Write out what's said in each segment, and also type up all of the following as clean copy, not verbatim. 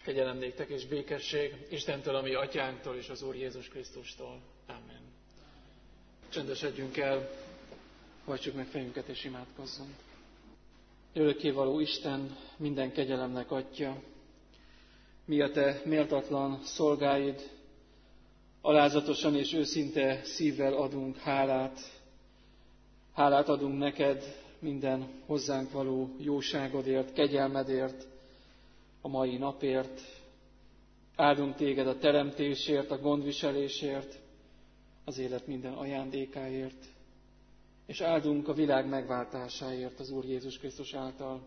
Kegyelem néktek és békesség Istentől, a mi atyánktól és az Úr Jézus Krisztustól. Amen. Csendesedjünk el, hajtsuk meg fejünket és imádkozzunk. Örökkévaló Isten, minden kegyelemnek Atya, mi a Te méltatlan szolgáid, alázatosan és őszinte szívvel adunk hálát. Hálát adunk neked minden hozzánk való jóságodért, kegyelmedért, a mai napért. Áldunk téged a teremtésért, a gondviselésért, az élet minden ajándékáért, és áldunk a világ megváltásáért az Úr Jézus Krisztus által.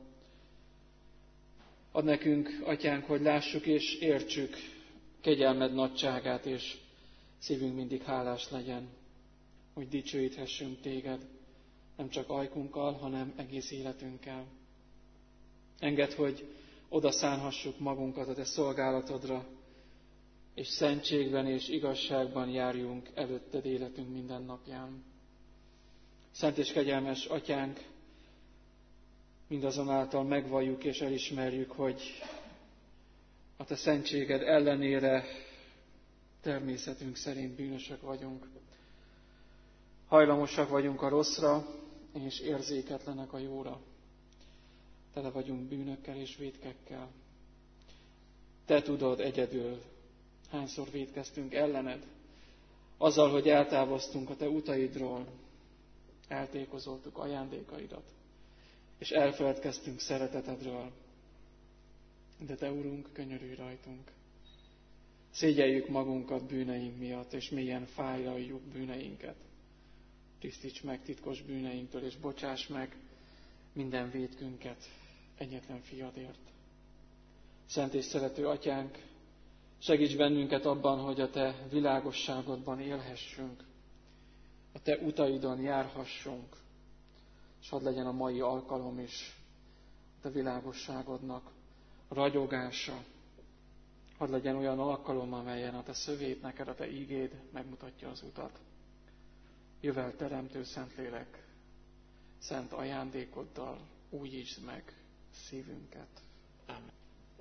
Add nekünk, Atyánk, hogy lássuk és értsük kegyelmed nagyságát, és szívünk mindig hálás legyen, hogy dicsőíthessünk téged, nem csak ajkunkkal, hanem egész életünkkel. Engedd, hogy oda szánhassuk magunkat a te szolgálatodra, és szentségben és igazságban járjunk előtted életünk minden napján. Szent és kegyelmes Atyánk, mindazonáltal megvalljuk és elismerjük, hogy a te szentséged ellenére természetünk szerint bűnösök vagyunk. Hajlamosak vagyunk a rosszra, és érzéketlenek a jóra. Tele vagyunk bűnökkel és vétkekkel. Te tudod egyedül, hányszor vétkeztünk ellened, azzal, hogy eltávoztunk a te utaidról, eltékozoltuk ajándékaidat, és elfeledkeztünk szeretetedről. De te, Urunk, könyörülj rajtunk. Szégyeljük magunkat bűneink miatt, és mélyen fájlaljuk bűneinket. Tisztíts meg titkos bűneinktől, és bocsáss meg minden vétkünket egyetlen fiadért. Szent és szerető Atyánk, segíts bennünket abban, hogy a te világosságodban élhessünk, a te utaidon járhassunk, és hadd legyen a mai alkalom is a te világosságodnak ragyogása. Hadd legyen olyan alkalom, amelyen a te szövét neked, a te ígéd megmutatja az utat. Jövel teremtő Szentlélek, szent ajándékoddal újítsd meg szívünket. Amen.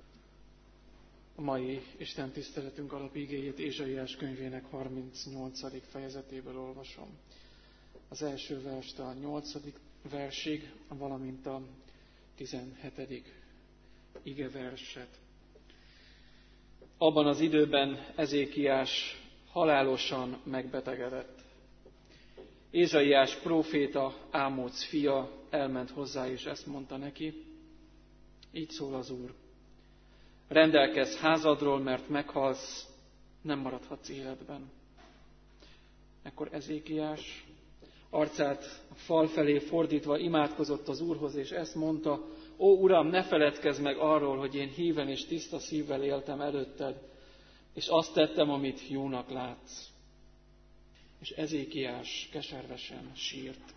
A mai Isten tiszteletünk alapigéjét Ézsaiás könyvének 38. fejezetéből olvasom. Az első verstől a 8. versig, valamint a 17. igeverset. Abban az időben Ezékiás halálosan megbetegedett. Ézsaiás próféta, Ámóc fia elment hozzá, és ezt mondta neki: így szól az Úr, rendelkezz házadról, mert meghalsz, nem maradhatsz életben. Ekkor Ezékiás arcát a fal felé fordítva imádkozott az Úrhoz, és ezt mondta: ó Uram, ne feledkezz meg arról, hogy én híven és tiszta szívvel éltem előtted, és azt tettem, amit jónak látsz. És Ezékiás keservesen sírt.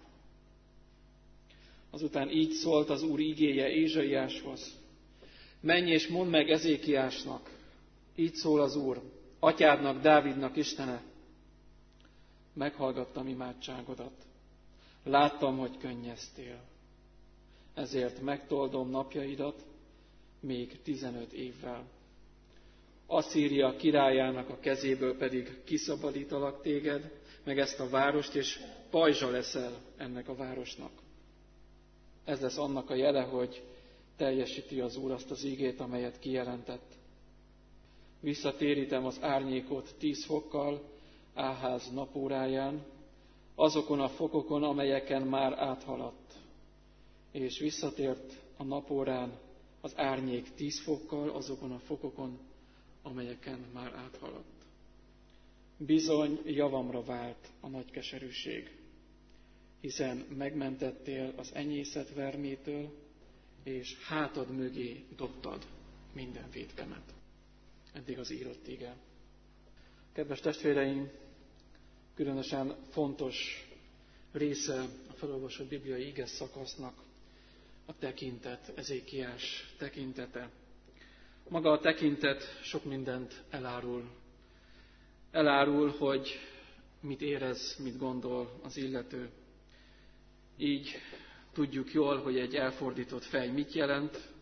Azután így szólt az Úr igéje Ézsaiáshoz: menj és mondd meg Ezékiásnak, így szól az Úr, atyádnak, Dávidnak Istene: meghallgattam imádságodat, láttam, hogy könnyeztél, ezért megtoldom napjaidat még 15 évvel. Asszíria királyának a kezéből pedig kiszabadítalak téged, meg ezt a várost, és pajzsa leszel ennek a városnak. Ez lesz annak a jele, hogy teljesíti az Úr azt az ígét, amelyet kijelentett. Visszatérítem az árnyékot 10 fokkal Áház napóráján, azokon a fokokon, amelyeken már áthaladt. És visszatért a napórán az árnyék 10 fokkal azokon a fokokon, amelyeken már áthaladt. Bizony javamra vált a nagy keserűség, hiszen megmentettél az enyészet vermétől, és hátad mögé dobtad minden vétkemet. Eddig az írott ige. Kedves testvéreim, különösen fontos része a felolvasott bibliai ige szakasznak a tekintet, Ezékiás tekintete. Maga a tekintet sok mindent elárul. Elárul, hogy mit érez, mit gondol az illető. Így tudjuk jól, hogy egy elfordított fej mit jelent,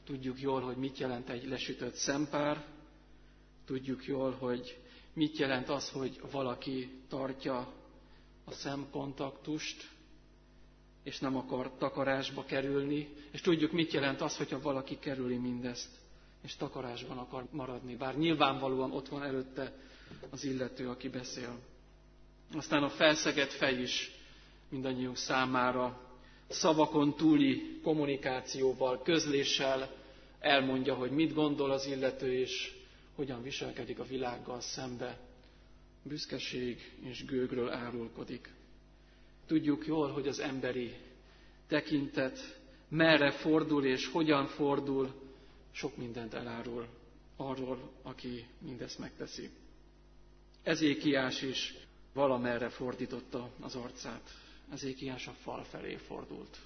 Tudjuk jól, hogy mit jelent egy lesütött szempár, tudjuk jól, hogy mit jelent az, hogy valaki tartja a szemkontaktust, és nem akar takarásba kerülni, és tudjuk, mit jelent az, hogyha valaki kerüli mindezt, és takarásban akar maradni, bár nyilvánvalóan ott van előtte az illető, aki beszél. Aztán a felszegett fej is mindannyiunk számára szavakon túli kommunikációval, közléssel elmondja, hogy mit gondol az illető, és hogyan viselkedik a világgal szembe. Büszkeség és gőgről árulkodik. Tudjuk jól, hogy az emberi tekintet merre fordul és hogyan fordul, sok mindent elárul arról, aki mindezt megteszi. Ezékiás is valamerre fordította az arcát. Ezékiás a fal felé fordult.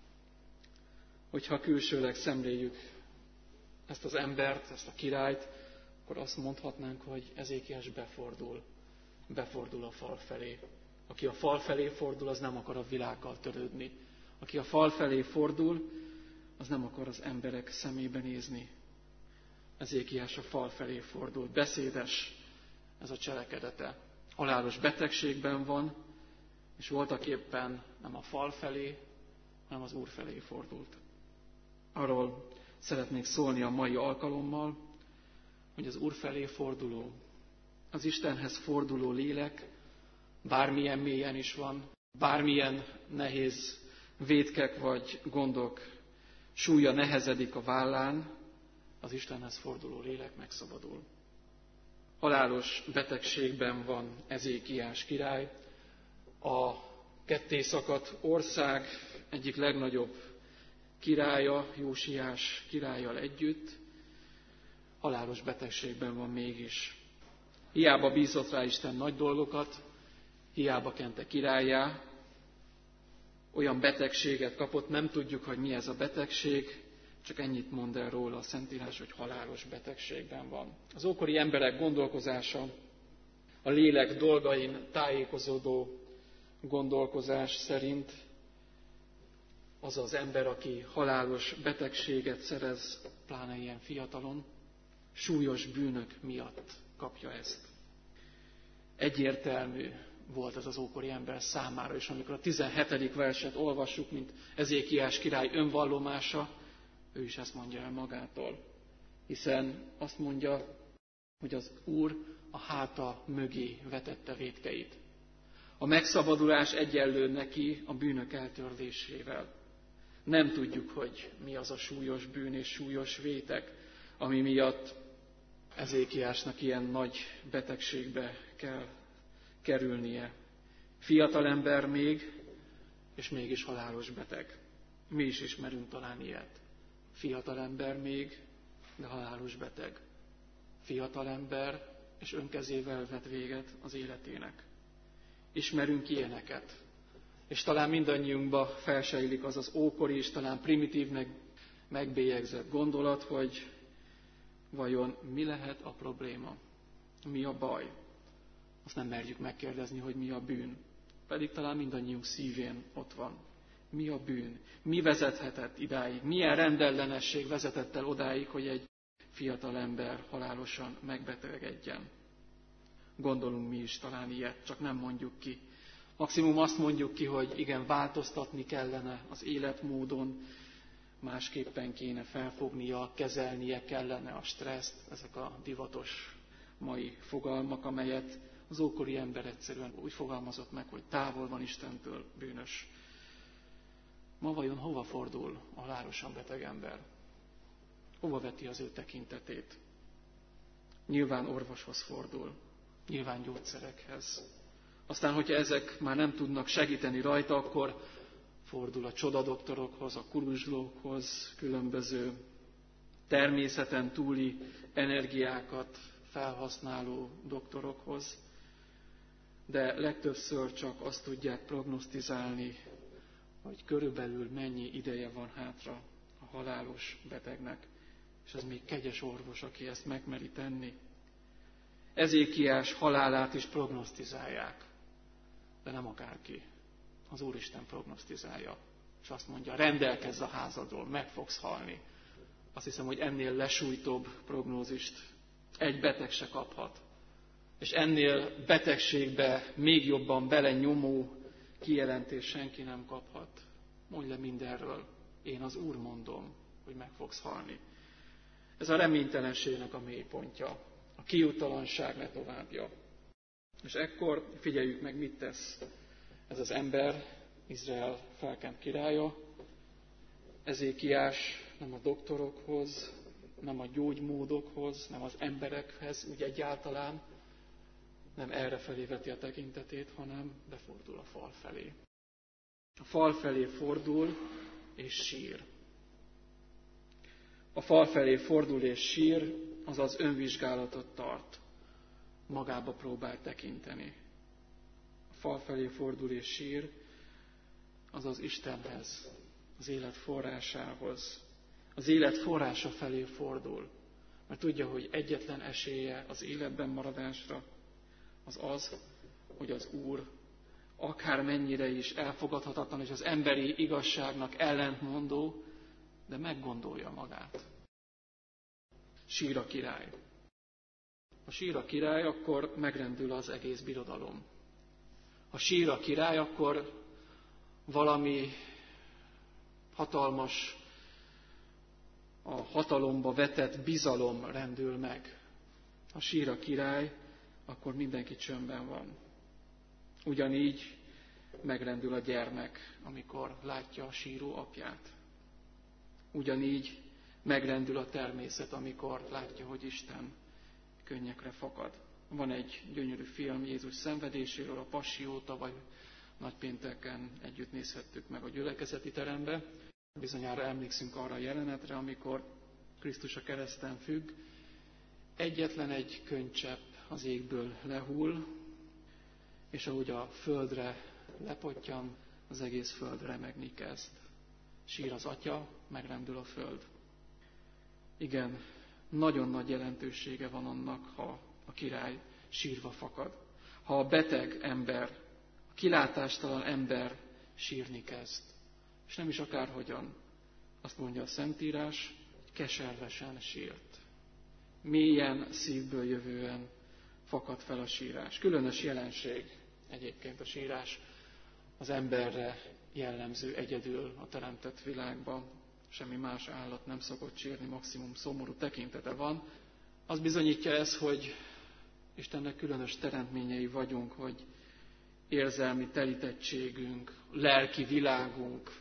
Hogyha külsőleg szemléljük ezt az embert, ezt a királyt, akkor azt mondhatnánk, hogy Ezékiás befordul a fal felé. Aki a fal felé fordul, az nem akar a világgal törődni. Aki a fal felé fordul, az nem akar az emberek szemébe nézni. Ezékiás a fal felé fordul. Beszédes ez a cselekedete. Halálos betegségben van, és voltaképpen nem a fal felé, hanem az Úr felé fordult. Arról szeretnék szólni a mai alkalommal, hogy az Úr felé forduló, az Istenhez forduló lélek bármilyen mélyen is van, bármilyen nehéz vétkek vagy gondok súlya nehezedik a vállán, az Istenhez forduló lélek megszabadul. Halálos betegségben van Ezékiás király, a kettészakadt ország egyik legnagyobb királya, Jósiás királlyal együtt, halálos betegségben van mégis. Hiába bízott rá Isten nagy dolgokat, hiába kente királlyá, olyan betegséget kapott, nem tudjuk, hogy mi ez a betegség, csak ennyit mond el róla a Szentírás, hogy halálos betegségben van. Az ókori emberek gondolkozása, a lélek dolgain tájékozódó gondolkozás szerint az az ember, aki halálos betegséget szerez, pláne ilyen fiatalon, súlyos bűnök miatt kapja ezt. Egyértelmű volt ez az ókori ember számára, és amikor a 17. verset olvassuk, mint Ezékiás király önvallomása, ő is ezt mondja el magától. Hiszen azt mondja, hogy az Úr a háta mögé vetette vétkeit. A megszabadulás egyenlő neki a bűnök eltörlésével. Nem tudjuk, hogy mi az a súlyos bűn és súlyos vétek, ami miatt Ezékiásnak ilyen nagy betegségbe kell kerülnie. Fiatalember még, és mégis halálos beteg. Mi is ismerünk talán ilyet. Fiatalember még, de halálos beteg. Fiatalember, és önkezével vet véget az életének. Ismerünk ilyeneket. És talán mindannyiunkba felsejlik az az ókori és talán primitívnek megbélyegzett gondolat, hogy vajon mi lehet a probléma? Mi a baj? Azt nem merjük megkérdezni, hogy mi a bűn. Pedig talán mindannyiunk szívén ott van. Mi a bűn? Mi vezethetett idáig? Milyen rendellenesség vezetett el odáig, hogy egy fiatal ember halálosan megbetegedjen? Gondolunk mi is talán ilyet, csak nem mondjuk ki. Maximum azt mondjuk ki, hogy igen, változtatni kellene az életmódon, másképpen kéne felfognia, kezelnie kellene a stresszt, ezek a divatos mai fogalmak, amelyet az ókori ember egyszerűen úgy fogalmazott meg, hogy távol van Istentől, bűnös. Ma vajon hova fordul a halálosan beteg ember? Hova veti az ő tekintetét? Nyilván orvoshoz fordul, nyilván gyógyszerekhez. Aztán, hogyha ezek már nem tudnak segíteni rajta, akkor fordul a csodadoktorokhoz, a kuruzslókhoz, különböző természeten túli energiákat felhasználó doktorokhoz, de legtöbbször csak azt tudják prognosztizálni, hogy körülbelül mennyi ideje van hátra a halálos betegnek, és ez még kegyes orvos, aki ezt megmeri tenni. Ezékiás halálát is prognosztizálják, de nem akárki. Az Úristen prognosztizálja, és azt mondja, rendelkezz a házadról, meg fogsz halni. Azt hiszem, hogy ennél lesújtóbb prognózist egy beteg se kaphat. És ennél betegségbe még jobban belenyomó kijelentés senki nem kaphat. Mondj le mindenről, én az Úr mondom, hogy meg fogsz halni. Ez a reménytelenségnek a mélypontja, a kiútalanság ne továbbja. És ekkor figyeljük meg, mit tesz ez az ember, Izrael felkent királya. Ezékiás nem a doktorokhoz, nem a gyógymódokhoz, nem az emberekhez úgy egyáltalán, nem errefelé veti a tekintetét, hanem befordul a fal felé. A fal felé fordul és sír. A fal felé fordul és sír, azaz önvizsgálatot tart. Magába próbál tekinteni. A fal felé fordul és sír, azaz Istenhez, az élet forrásához. Az élet forrása felé fordul, mert tudja, hogy egyetlen esélye az életben maradásra az az, hogy az Úr akármennyire is elfogadhatatlan és az emberi igazságnak ellentmondó, de meggondolja magát. Sír a király. Ha sír a király, akkor megrendül az egész birodalom. Ha sír a király, akkor valami hatalmas, a hatalomba vetett bizalom rendül meg. Ha sír a király, akkor mindenki csöndben van. Ugyanígy megrendül a gyermek, amikor látja a síró apját. Ugyanígy megrendül a természet, amikor látja, hogy Isten könnyekre fakad. Van egy gyönyörű film Jézus szenvedéséről, a Passió, tavaly nagypénteken együtt nézhettük meg a gyülekezeti terembe. Bizonyára emlékszünk arra a jelenetre, amikor Krisztus a kereszten függ, egyetlen egy könycsepp az égből lehull, és ahogy a földre lepottyan, az egész föld remegni kezd. Sír az atya, megrendül a föld. Igen, nagyon nagy jelentősége van annak, ha a király sírva fakad. Ha a beteg ember, a kilátástalan ember sírni kezd. És nem is akárhogyan. Azt mondja a Szentírás, hogy keservesen sírt. Mélyen, szívből jövően fakad fel a sírás. Különös jelenség egyébként a sírás az emberre jellemző egyedül a teremtett világban. Semmi más állat nem szokott sírni, maximum szomorú tekintete van. Az bizonyítja ez, hogy Istennek különös teremtményei vagyunk, hogy érzelmi telítettségünk, lelki világunk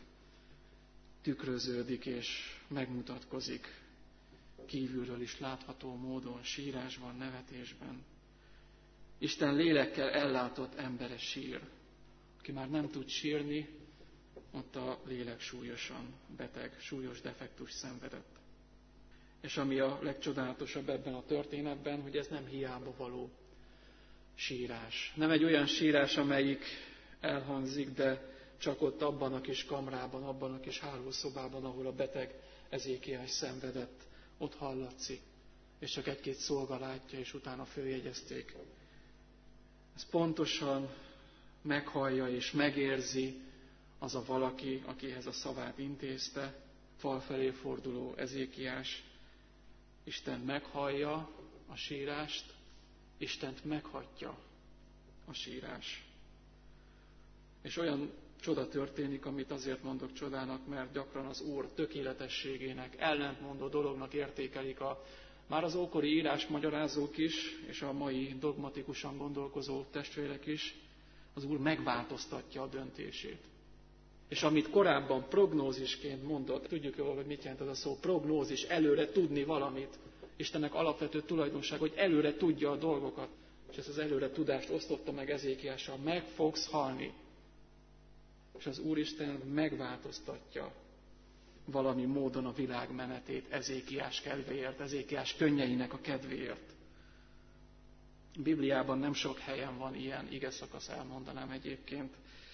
tükröződik és megmutatkozik kívülről is látható módon, sírásban, nevetésben. Isten lélekkel ellátott embere sír. Aki már nem tud sírni, ott a lélek súlyosan beteg, súlyos defektus szenvedett. És ami a legcsodálatosabb ebben a történetben, hogy ez nem hiába való sírás. Nem egy olyan sírás, amelyik elhangzik, de csak ott abban a kis kamrában, abban a kis hálószobában, ahol a beteg Ezékiás szenvedett, ott hallatszik, és csak egy-két szolga látja, és utána följegyezték. Ez pontosan meghallja és megérzi az a valaki, akihez a szavát intézte, fal felé forduló Ezékiás. Isten meghallja a sírást, Istent meghagyja a sírás. És olyan csoda történik, amit azért mondok csodának, mert gyakran az Úr tökéletességének, ellentmondó dolognak értékelik már az ókori írásmagyarázók is, és a mai dogmatikusan gondolkozó testvérek is. Az Úr megváltoztatja a döntését. És amit korábban prognózisként mondott, tudjuk jól, hogy mit jelent ez a szó, prognózis, előre tudni valamit. Istennek alapvető tulajdonság, hogy előre tudja a dolgokat. És ezt az előre tudást osztotta meg Ezékiással, meg fogsz halni. És az Úristen megváltoztatja valami módon a világ menetét Ezékiás kedvéért, Ezékiás könnyeinek a kedvéért. A Bibliában nem sok helyen van ilyen igeszakasz, elmondanám egyébként.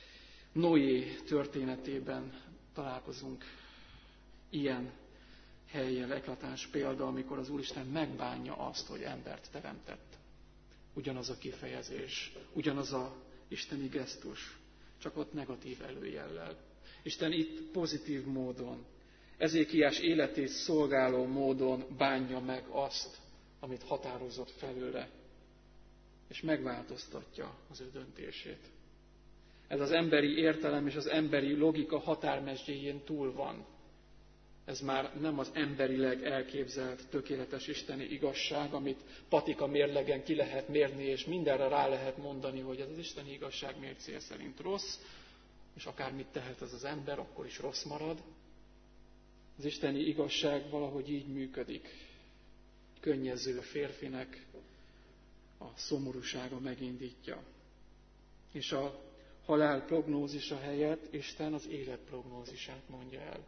Noé történetében találkozunk ilyen helyen, eklatáns példa, amikor az Úristen megbánja azt, hogy embert teremtett. Ugyanaz a kifejezés, ugyanaz a isteni gesztus, csak ott negatív előjellel. Isten itt pozitív módon Ezékiás életét szolgáló módon bánja meg azt, amit határozott felőle, és megváltoztatja az ő döntését. Ez az emberi értelem és az emberi logika határmesdjéjén túl van. Ez már nem az emberileg elképzelt tökéletes isteni igazság, amit patika mérlegen ki lehet mérni, és mindenre rá lehet mondani, hogy ez az isteni igazság mércéje szerint rossz, és akármit tehet ez az ember, akkor is rossz marad. Az isteni igazság valahogy így működik. Könnyező férfinek a szomorúsága megindítja. És a halál prognózisa helyett Isten az élet prognózisát mondja el.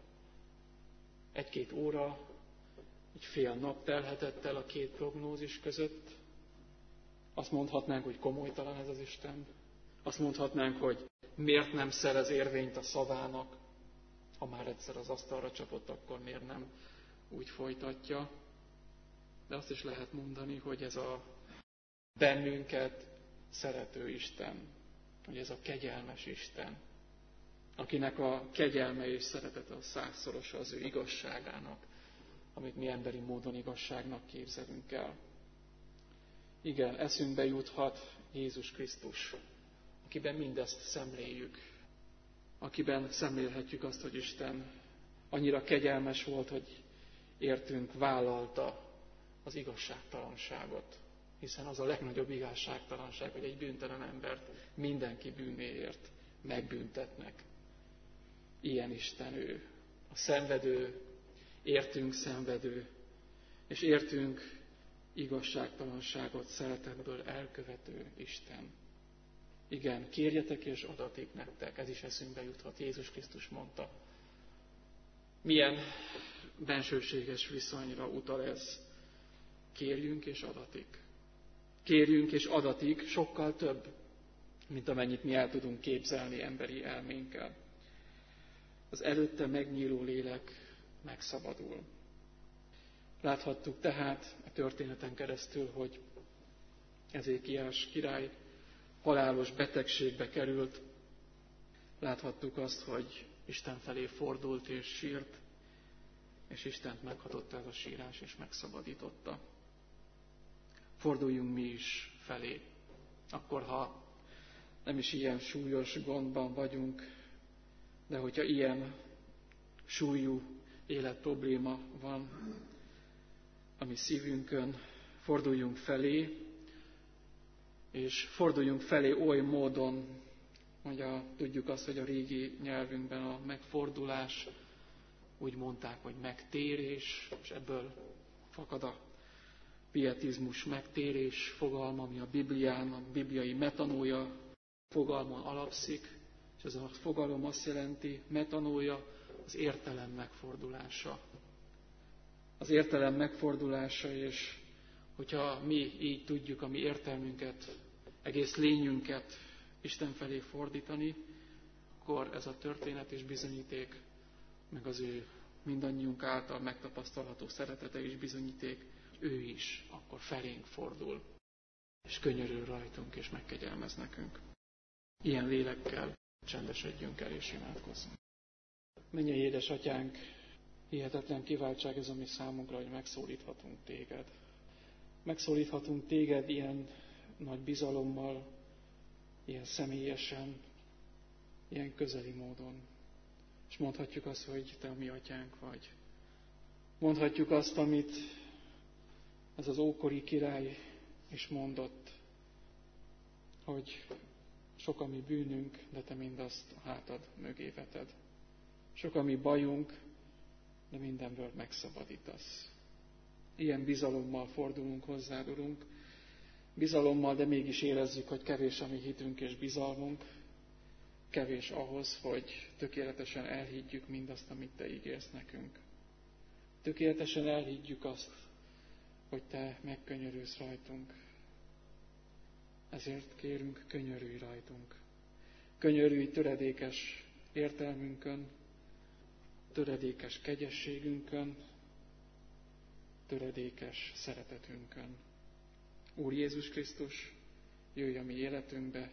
1-2 óra, egy fél nap telhetett el a két prognózis között. Azt mondhatnánk, hogy komolytalan ez az Isten. Azt mondhatnánk, hogy miért nem szerez érvényt a szavának. Ha már egyszer az asztalra csapott, akkor miért nem úgy folytatja. De azt is lehet mondani, hogy ez a bennünket szerető Isten, hogy ez a kegyelmes Isten, akinek a kegyelme és szeretete a 100-szorosa az ő igazságának, amit mi emberi módon igazságnak képzelünk el. Igen, eszünkbe juthat Jézus Krisztus, akiben mindezt szemléljük, akiben szemlélhetjük azt, hogy Isten annyira kegyelmes volt, hogy értünk vállalta az igazságtalanságot. Hiszen az a legnagyobb igazságtalanság, hogy egy bűntelen embert mindenki bűnéért megbüntetnek. Ilyen Isten ő, a szenvedő, értünk szenvedő, és értünk igazságtalanságot szeretetből elkövető Isten. Igen, kérjetek és adatik nektek, ez is eszünkbe juthat, Jézus Krisztus mondta. Milyen bensőséges viszonyra utal ez? Kérjünk és adatik. Kérjünk és adatik sokkal több, mint amennyit mi el tudunk képzelni emberi elménkkel. Az előtte megnyíló lélek megszabadul. Láthattuk tehát a történeten keresztül, hogy Ezékiás király halálos betegségbe került. Láthattuk azt, hogy Isten felé fordult és sírt, és Istent meghatotta ez a sírás, és megszabadította. Forduljunk mi is felé. Akkor, ha nem is ilyen súlyos gondban vagyunk, de hogyha ilyen súlyú életprobléma van a mi szívünkön, forduljunk felé, és forduljunk felé oly módon, hogy tudjuk azt, hogy a régi nyelvünkben a megfordulás, úgy mondták, hogy megtérés, és ebből fakad a pietizmus megtérés fogalma, ami a Biblián, a bibliai metanója fogalmon alapszik, és ez a fogalom azt jelenti, metanója az értelem megfordulása. Az értelem megfordulása, és hogyha mi így tudjuk a mi értelmünket, egész lényünket Isten felé fordítani, akkor ez a történet és bizonyíték, meg az ő mindannyiunk által megtapasztalható szeretete és bizonyíték, ő is akkor felénk fordul, és könyörül rajtunk, és megkegyelmez nekünk. Ilyen lélekkel csendesedjünk el, és imádkozzunk. Mennyei édesatyánk, hihetetlen kiváltság ez a mi számunkra, hogy megszólíthatunk téged. Megszólíthatunk téged ilyen nagy bizalommal, ilyen személyesen, ilyen közeli módon. És mondhatjuk azt, hogy te a mi atyánk vagy. Mondhatjuk azt, amit ez az ókori király is mondott, hogy sok a mi bűnünk, de te mindazt a hátad mögé veted. Sok a mi bajunk, de mindenből megszabadítasz. Ilyen bizalommal fordulunk hozzád, Urunk. Bizalommal, de mégis érezzük, hogy kevés a mi hitünk és bizalmunk. Kevés ahhoz, hogy tökéletesen elhiggyük mindazt, amit te ígérsz nekünk. Tökéletesen elhiggyük azt, hogy te megkönyörülsz rajtunk. Ezért kérünk, könyörülj rajtunk. Könyörülj töredékes értelmünkön, töredékes kegyességünkön, töredékes szeretetünkön. Úr Jézus Krisztus, jöjj a mi életünkbe,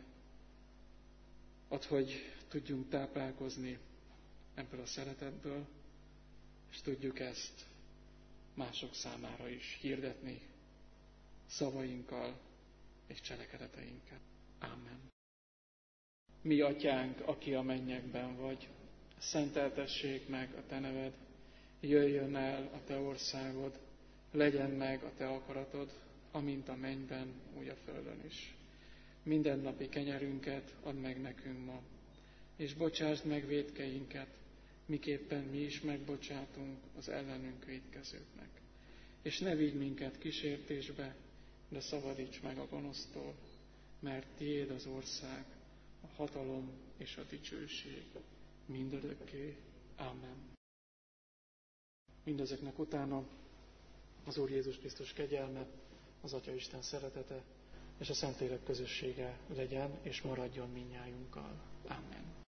add, hogy tudjunk táplálkozni ebből a szeretetből, és tudjuk ezt mások számára is hirdetni szavainkkal és cselekedeteinkkel. Amen. Mi atyánk, aki a mennyekben vagy, szenteltessék meg a te neved, jöjjön el a te országod, legyen meg a te akaratod, amint a mennyben, úgy a földön is. Mindennapi kenyerünket add meg nekünk ma, és bocsásd meg vétkeinket, miképpen mi is megbocsátunk az ellenünk vétkezőknek. És ne vigy minket kísértésbe, de szabadíts meg a gonosztól, mert tiéd az ország, a hatalom és a dicsőség mindörökké. Amen. Mindezeknek utána az Úr Jézus Krisztus kegyelme, az Atya Isten szeretete és a Szentlélek közössége legyen és maradjon mindnyájunkkal. Amen.